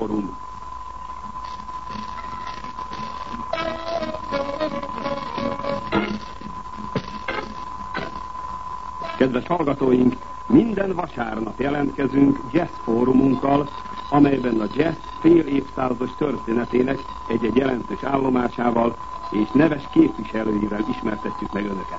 Fórum. Kedves hallgatóink, minden vasárnap jelentkezünk jazz fórumunkkal, amelyben a jazz fél évszázados történetének egy-egy jelentős állomásával és neves képviselőivel ismertetjük meg önöket.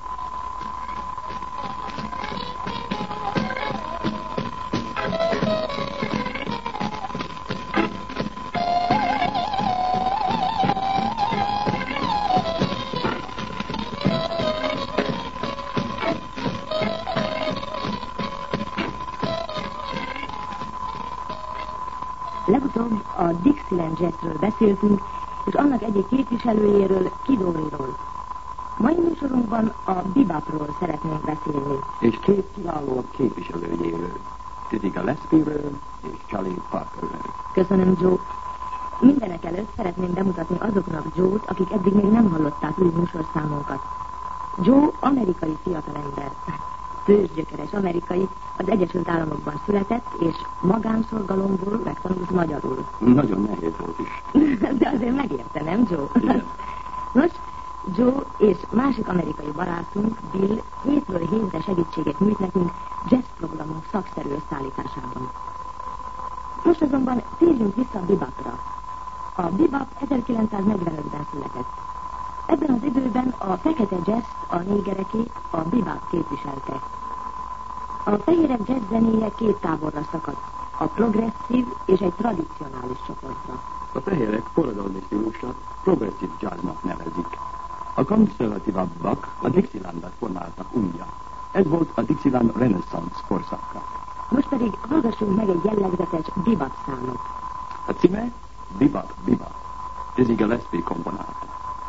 Legutóbb a Dixieland Jazzről beszéltünk, és annak egyik képviselőjéről, Kid Oryról. Mai műsorunkban a bebopról szeretnénk beszélni. És két kiváló képviselőjéről, Dizzy Gillespie-ről és Charlie Parkerről. Köszönöm, Joe. Mindenek előtt szeretném bemutatni azoknak Joe-t, akik eddig még nem hallották új műsorszámunkat. Joe amerikai fiatalember. Tőzsgyökeres amerikai, az Egyesült Államokban született, és magánszorgalomból megtanult magyarul. Nagyon nehéz volt is. De azért megérte, nem, Joe? Igen. Nos, Joe és másik amerikai barátunk, Bill, hétről hétre segítséget nyújt nekünk jazz programunk szakszerű összeállításában. Most azonban térjünk vissza a bebopra. A bebop 1945-ben született. Ebben az időben a fekete jazz, a négereké, a bebop képviselte. A fehérek jazz zenéje két táborra szakadt, a progresszív és egy tradicionális csoportra. A fehérek forradalmi stílusát progresszív jazznak nevezik. A konzervatívabbak a Dixielandet formáltak újra. Ez volt a Dixieland Renaissance korszaka. Most pedig hallgassunk meg egy jellegzetes bebop számot. A címe Bebop Bebop. Dizzy Gillespie komponálta.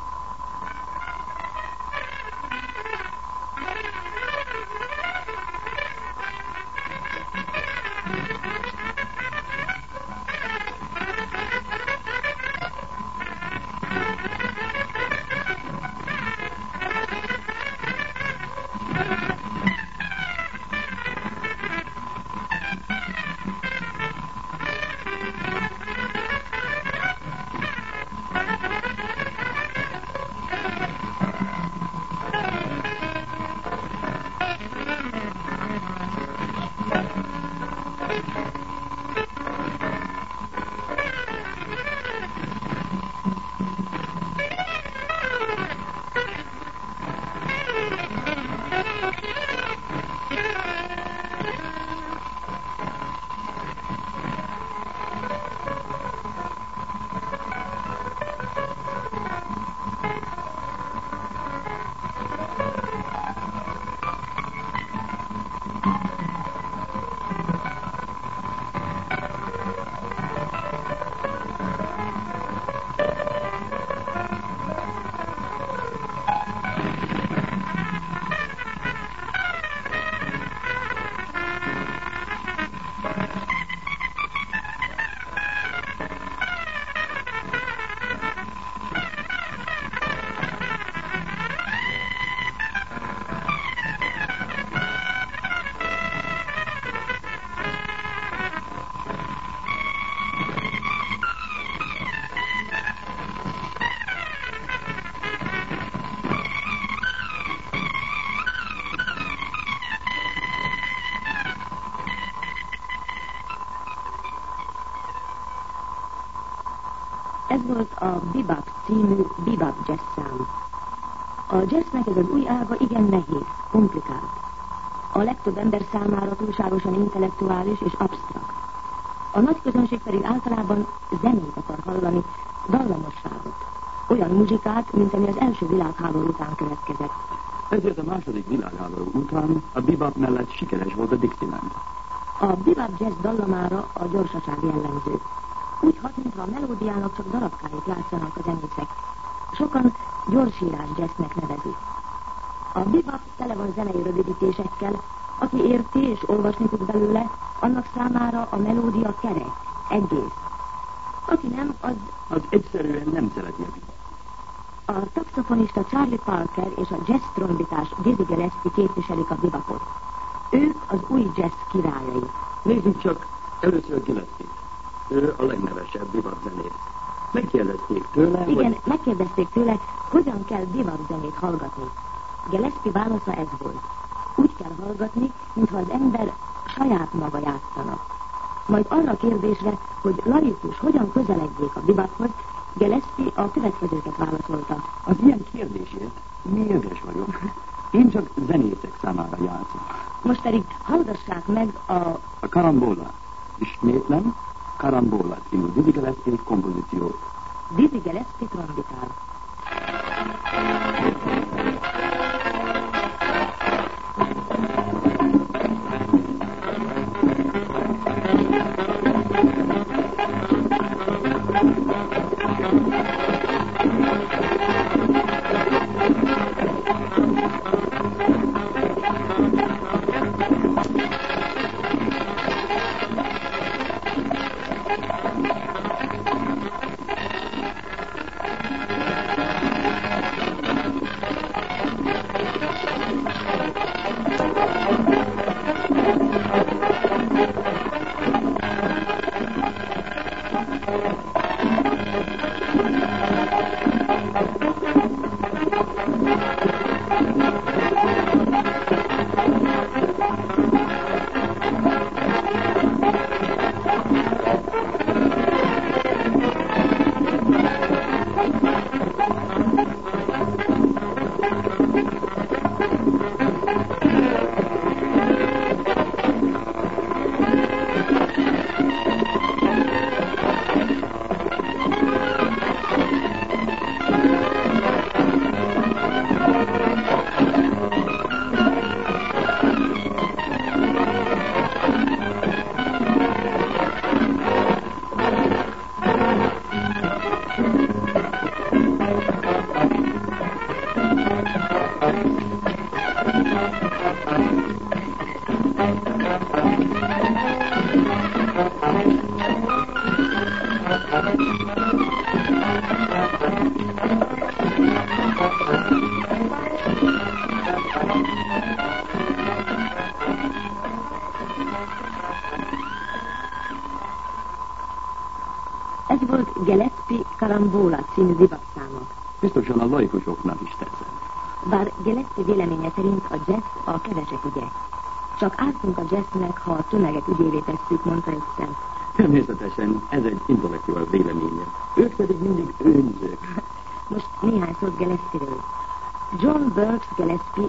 Ez volt a Bebop című bebop jazz szám. A jazznek ez az új ága igen nehéz, komplikált. A legtöbb ember számára túlságosan intellektuális és absztrakt. A nagy közönség pedig általában zenét akar hallani, dallamosságot. Olyan muzsikát, mint ami az első világháború után következett. Ezért a második világháború után a bebop mellett sikeres volt a Dixieland. A bebop jazz dallamára a gyorsaság jellemző. Úgy hat, mintha a melódiának csak darabkáit játszanak a zenészek. Sokan gyorsírás jazznek nevezik. A bebop tele van zenei rövidítésekkel, aki érti és olvasni tud belőle, annak számára a melódia kerek, egész. Aki nem, az egyszerűen nem szereti a bebop. A taxofonista Charlie Parker és a jazz trombitás Dizzy Gillespie képviselik a bebopot. Ők az új jazz királyai. Nézzük csak először Gillespie. Ő a legnevesebb bebop zenész. Megkérdezték tőle, Igen, megkérdezték tőle, hogyan kell bebop zenét hallgatni. Gillespie válasza ez volt. Úgy kell hallgatni, mintha az ember saját maga játszana. Majd arra a kérdésre, hogy laikus hogyan közeledjék a bebophoz, Gillespie a következőket válaszolta. az ilyen kérdésért mérges vagyok. Én csak zenészek számára játszom. Most pedig hallgassák meg A Carambola. Ismétlem, Carambola című Dizzy Gillespie kompozíciót. Dizzy Gillespie trombitál. Ez volt Gillespie Carambola című bebop-száma. Biztosan a laikusoknak is tetszett. Bár Gillespie véleménye szerint a jazz a kevesek ügye. Csak ártunk a jazznek, ha a tömegek ügyévé tesszük, mondta egyszer. Természetesen ez egy intellektuál véleménye. Ők pedig mindig önzők. Most néhány szót Gillespie-ről. John Burks Gillespie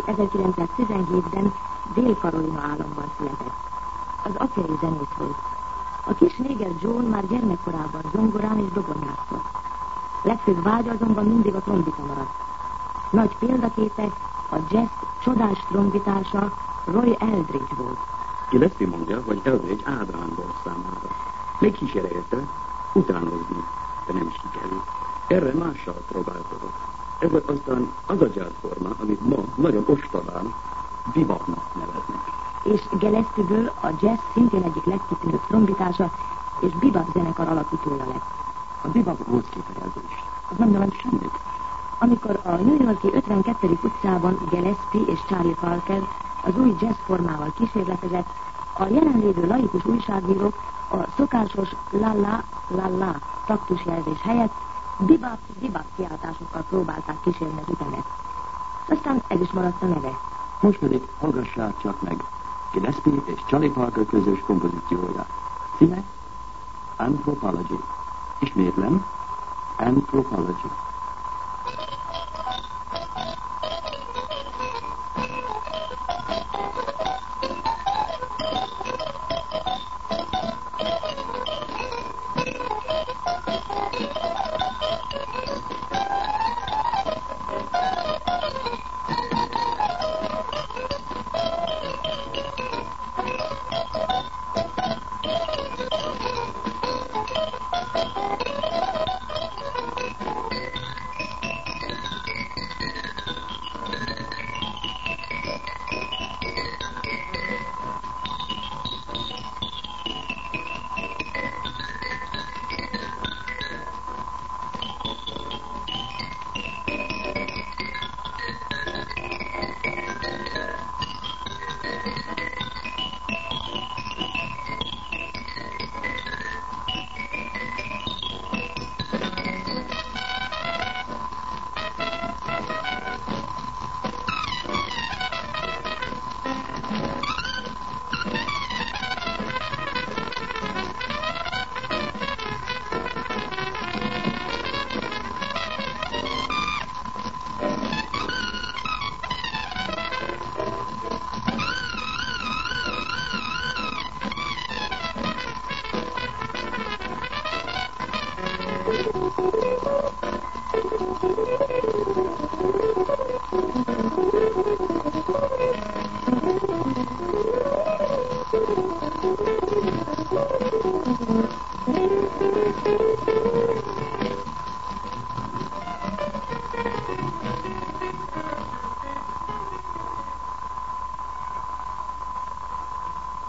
1917-ben Dél-Karolina államban született. Az apja zenész volt. A kis néger John már gyermekkorában zongorán és dobon játszott. Legfőbb vágya azonban mindig a trombita maradt. Nagy példaképe a jazz csodás trombitása Roy Eldridge volt. Gillespie mondja, hogy Eldridge Ádám volt számára. Megkísérelte utánozni, de nem sikerült. Erre mással próbálkozott. Ez volt aztán az a jazzforma, amit ma nagyon ostobán bebopnak neveznek. És Gillespie-ből a jazz szintén egyik legkitűnőbb trombitása és bebop zenekar alapítója lett. A bebop rossz kifejezés. Az nem jelent semmit. Amikor a New York-i 52. utcában Gillespie és Charlie Parker az új jazz formával kísérletezett, a jelenlévő laikus újságírók a szokásos la-la taktusjelzés helyett bebop kiáltásokkal próbálták kísérni az ütemet. Aztán ez is maradt a neve. Most pedig hallgassák csak meg Gillespie és Charlie Parker közös kompozíciója. Címe Anthropology. Ismétlem, Anthropology.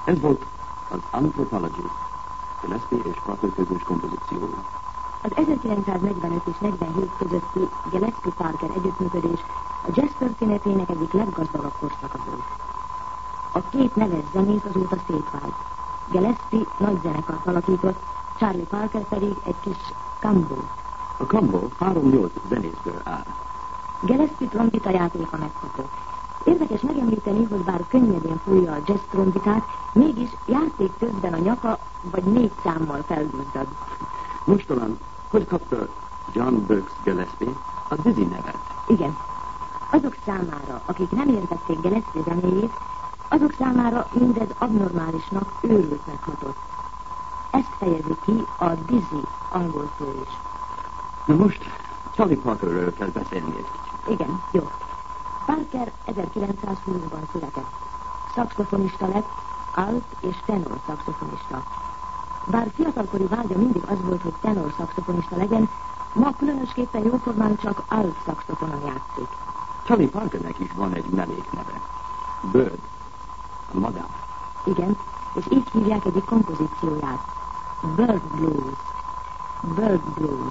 Ez volt az Anthropology, Gillespie és Parker közös kompozíciója. Az 1945 és 47 közötti Gillespie-Parker együttműködés a jazz történetének egyik leggazdagabb korszaka volt. A két neves zenész azóta szétvált. Gillespie nagy zenekart alakított, Charlie Parker pedig egy kis kambót. A kambó 3-8 zenészből áll. Gillespie trombita játéka megható. Érdekes megemlíteni, hogy bár könnyedén fújja a jazz trombitát, mégis játék közben a nyaka vagy 4 számmal feldúzzad. Most talán, hogy kapta John Burks Gillespie a Dizzy nevet? Igen. Azok számára, akik nem értették Gillespie zenéjét, azok számára mindez abnormálisnak, őrültnek hatott. Ezt fejezi ki a Dizzy angol szó is. Na most Charlie Parkerről kell beszélni egy kicsit. Igen, jó. Parker 1920-ban született. Szaxofonista lett, alt és tenor szaxofonista. Bár fiatalkori vágya mindig az volt, hogy tenor szaxofonista legyen, ma különösképpen jóformán csak alt szaxofonon játszik. Charlie Parkernek is van egy mellékneve. Bird, a madár. Igen, és így hívják egyik kompozícióját. Bird Blues. Bird Blues.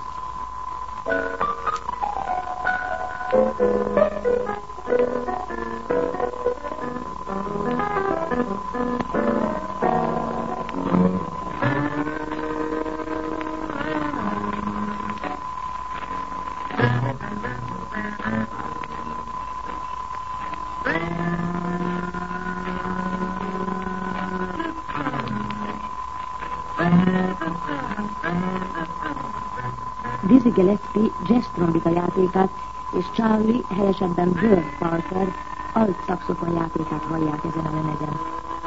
Dizzy Gillespie jazz trombita játékát és Charlie, helyesebben Bird Parker alt szaxofon játékát hallják ezen a lemezen.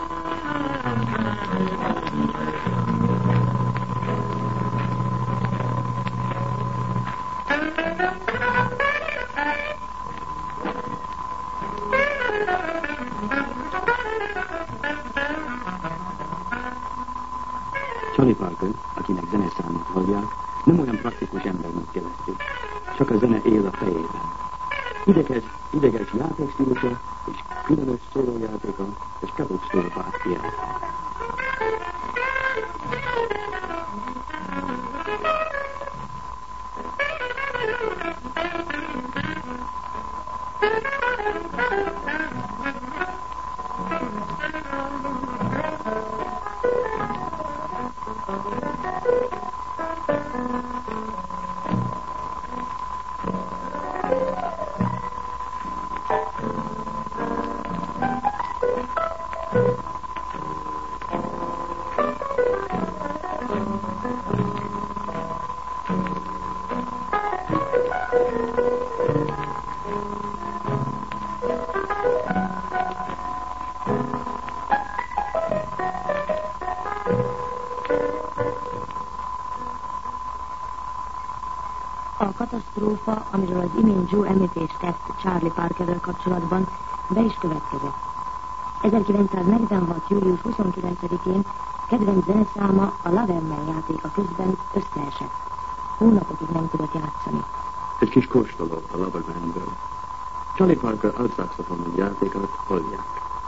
Charlie Parker, akinek zeneszámot hallják, nem olyan praktikus ember, mint Gillespie. Csak a zene él a fejében. Ideges játékstílusa és különös szólójátéka és kapott szólópát él. A katasztrófa, amiről az imént Joe említést tett Charlie Parkerrel kapcsolatban, be is következett. 1946. július 29-én kedvenc zeneszáma a Loverman játéka közben összeesett. Hónapokig nem tudott játszani. Egy kis kóstoló a Lovermanből. Charlie Parker alt-szaxofonon játékát hallják.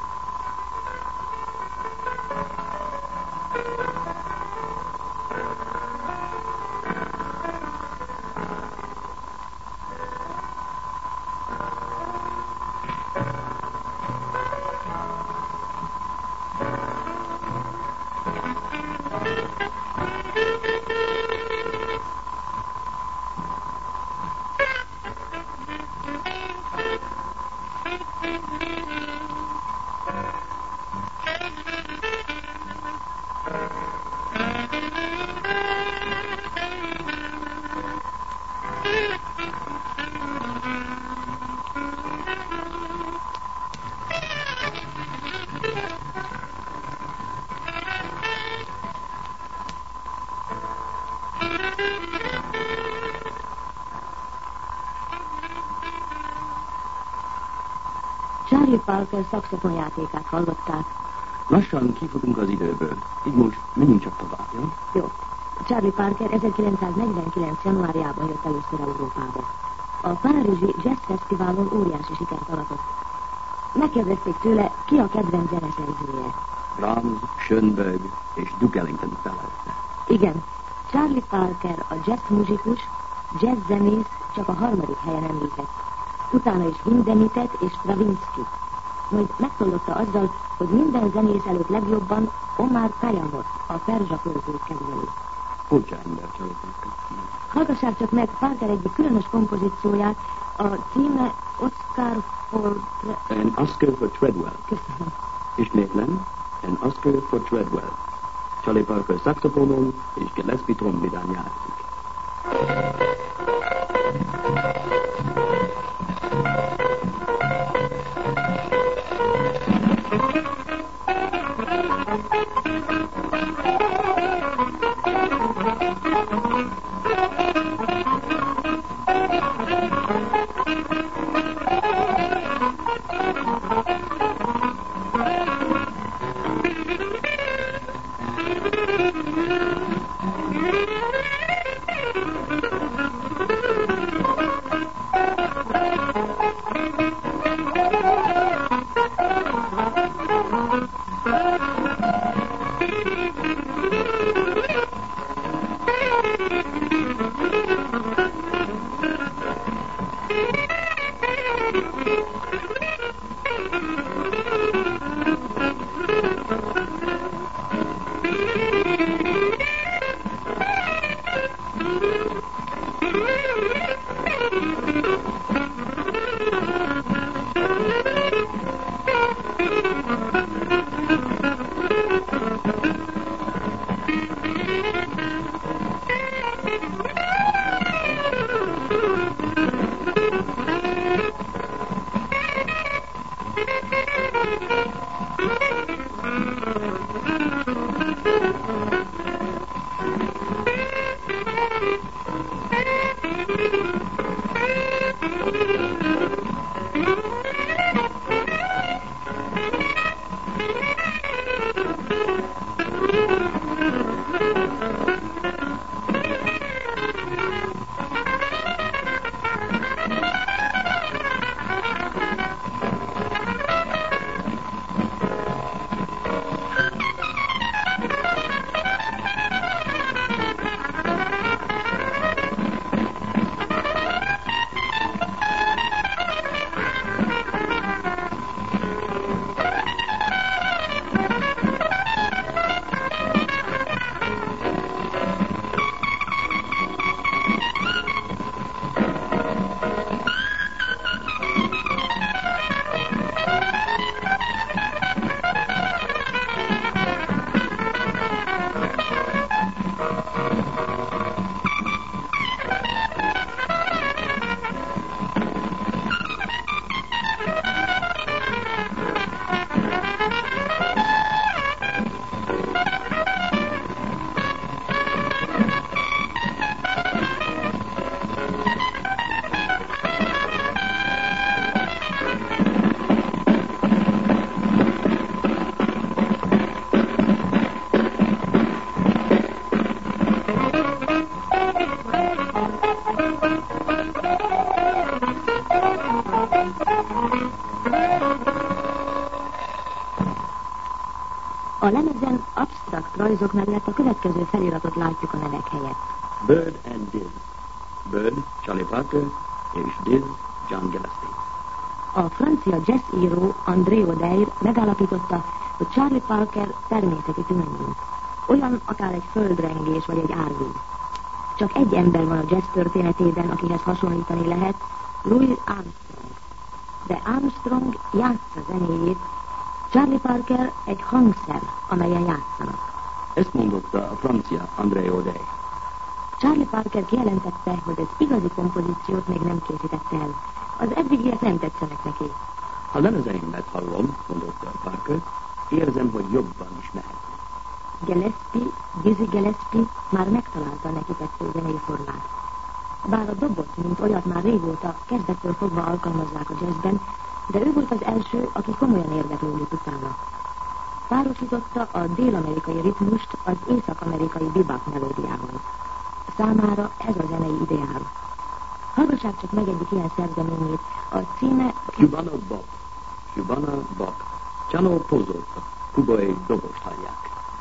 Charlie Parker szaxofonjátékát hallották. Lassan kifutunk az időből, így most menjünk csak tovább, jó? Jó. Charlie Parker 1949. januárjában jött először Európába. A Párizsi Jazz Fesztiválon óriási sikert aratott. Megkérdezték tőle, ki a kedvenc zeneszerzője. Brahms, Schönberg és Duke Ellington felelte. Igen, Charlie Parker, a jazz muzsikus, jazz zenész csak a 3. helyen említett. Utána is Hindemitet és Stravinsky. Majd megtollotta azzal, hogy minden zenész előtt legjobban Omar Khayyamot, a perzsa költőt kedveli. Furcsa ember, Charlie Parker. Hallgassák csak meg Parker egyik különös kompozícióját, a címe Oscar for... An Oscar for Treadwell. Köszönöm. Ismétlem, An Oscar for Treadwell. Charlie Parker szaxofonon és Gillespie trombidán játszik. A lemezen absztrakt rajzok mellett a következő feliratot látjuk a nevek helyett. Bird and Diz. Bird, Charlie Parker, és Diz, John Gillespie. A francia jazzíró André Odeir megállapította, hogy Charlie Parker természeti tünemény. Olyan akár egy földrengés vagy egy árvíz. Csak egy ember van a jazz történetében, akihez hasonlítani lehet, Louis Armstrong. De Armstrong játsza zenéjét, Charlie Parker egy hangszer, amelyen játszanak. Ezt mondotta a francia André Odeir. Charlie Parker kijelentette, hogy az igazi kompozíciót még nem készítette el. Az eddigiek nem tetszenek neki. Ha lemezeimet hallom, mondotta Parker, érzem, hogy jobban is mehet. Gillespie, Dizzy Gillespie már megtalálta neki tetsző zenei formát. Bár a dobot, mint olyat már régóta kezdettől fogva alkalmazzák a jazzben, de ő volt az első, aki komolyan érdeklődött utána. Párosította a dél-amerikai ritmust az észak-amerikai bebop melódiával. Számára ez a zenei ideál. Hallgassák csak meg egyik ilyen szerzeményét, a címe... Cubana Bop. Cubana Bop. Csano Pozzotta. kubai dobost hallják.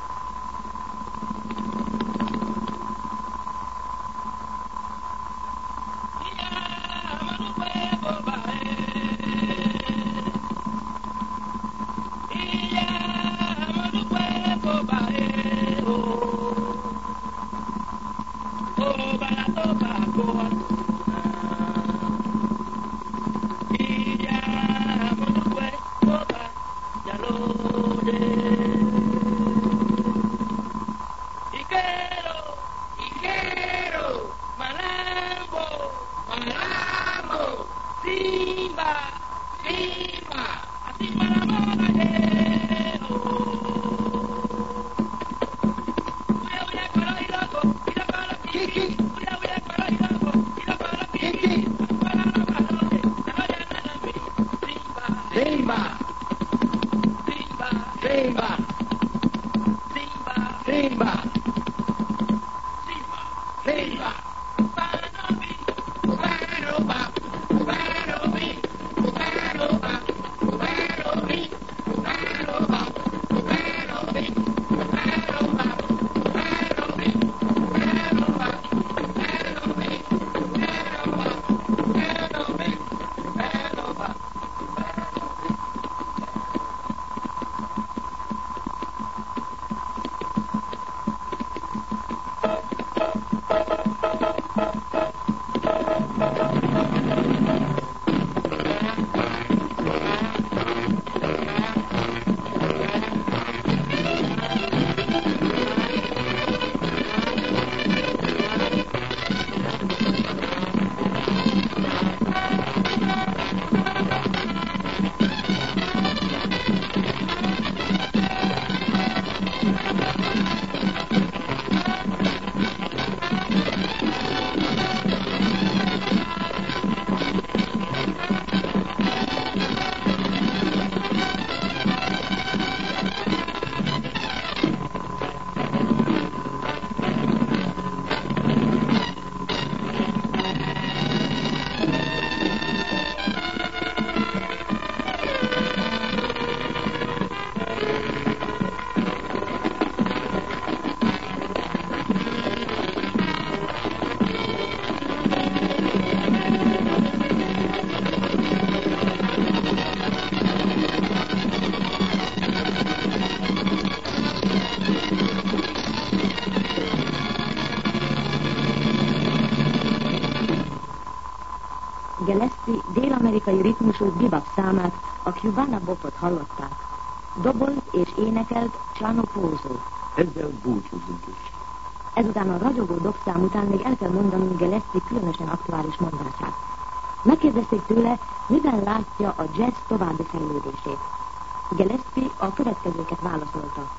Gillespie dél-amerikai ritmusú bebop számát, a Cubana Bopot hallották. Dobolt és énekelt Chano Pozo. Ezzel búcsúzunk is. Ezután a ragyogó dobszám után még el kell mondanunk Gillespie különösen aktuális mondását. Megkérdezték tőle, miben látja a jazz további fejlődését. Gillespie a következőket válaszolta.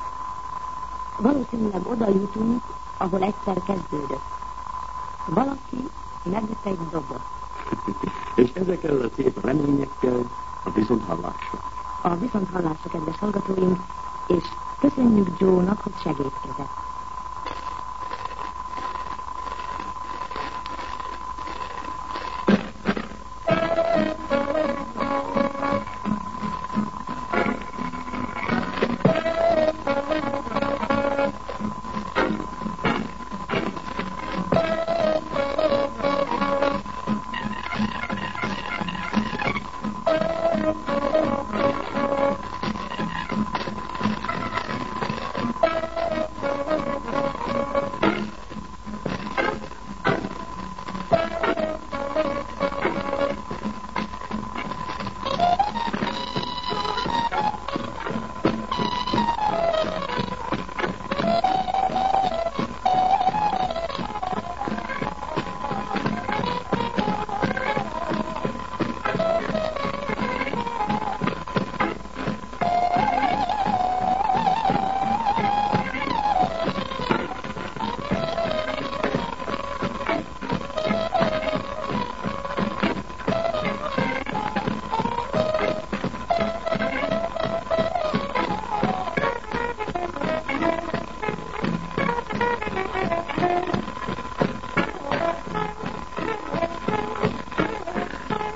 Valószínűleg oda jutunk, ahol egyszer kezdődött. Valaki megvett egy dobot. És ezekkel a szép reményekkel a viszonthallásra. A viszonthallásra, kedves hallgatóink, és köszönjük Joe-nak, hogy segítkezett.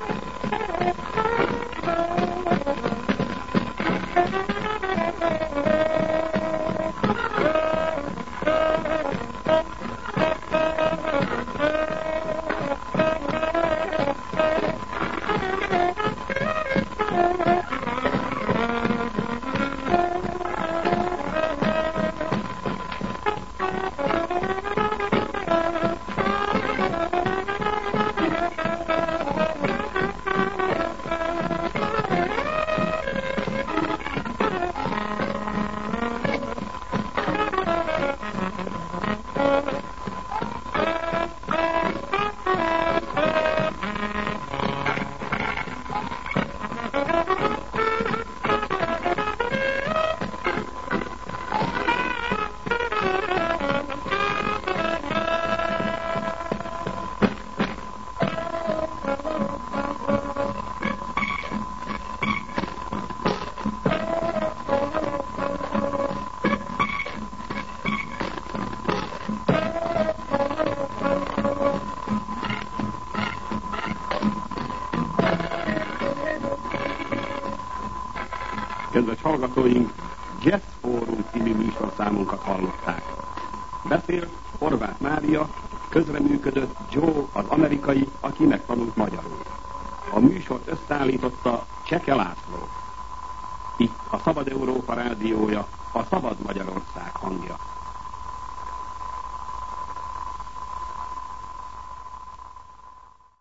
Thank you. Kedves hallgatóink, Jazz Forum című műsorszámunkat hallották. Beszélt Horváth Mária, közreműködött Joe az amerikai, aki megtanult magyarul. A műsort összeállította Cseke László. Itt a Szabad Európa rádiója, a Szabad Magyarország hangja.